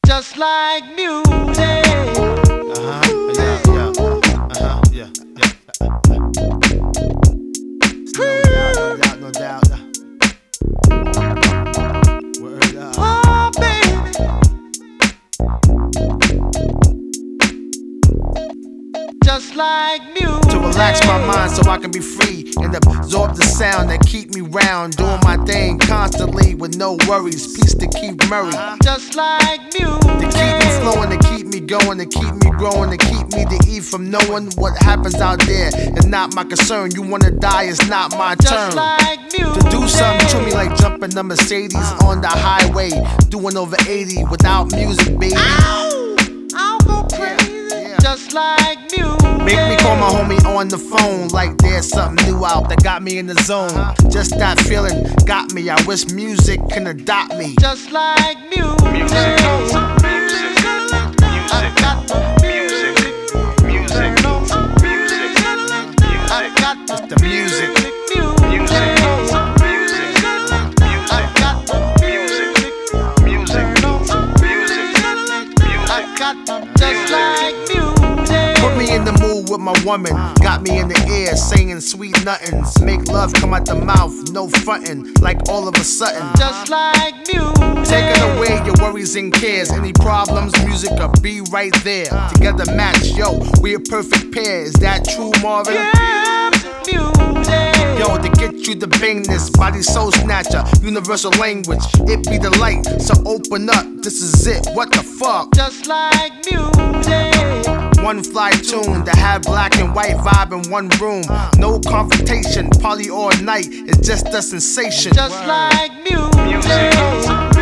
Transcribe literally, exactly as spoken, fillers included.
just like music. Uh-huh, yeah, yeah, uh-huh, yeah, yeah. No doubt, no doubt, no doubt. Word up. Oh, baby. Just like music. To relax my mind so I can be free and absorb the sound that keep me round, doing my thing constantly with no worries. Peace to Keith Murray. Just like music. To keep me flowing, to keep me going, to keep me growing, to keep me to eat from knowing what happens out there is not my concern. You wanna die, it's not my Just turn. like music. To do something to me like jumping the Mercedes on the highway, doing over eighty without music, baby. Ow! I'll go crazy. Yeah. Just like music. Make me call my homie on the phone like there's something new out that got me in the zone. Just that feeling got me. I wish music can adopt me. Just like music. Music, music, I got the music, music, music, I got the The music. music. music, music, I got the music, music, music, I got the just like music. Put me in the mood with my woman. Got me in the air saying sweet nothings. Make love come out the mouth, no frontin'. Like all of a sudden. Just like music. Taking away your worries and cares. Any problems, music will be right there. Together match, yo, we a perfect pair. Is that true, Marvin? Yeah, music. Yo, to get you the bangness, body soul snatcher, universal language. It be the light, so open up. This is it. What the fuck? Just like music. One fly tune to have black and white vibe in one room. No confrontation, party all night. It's just a sensation. Just like music. music,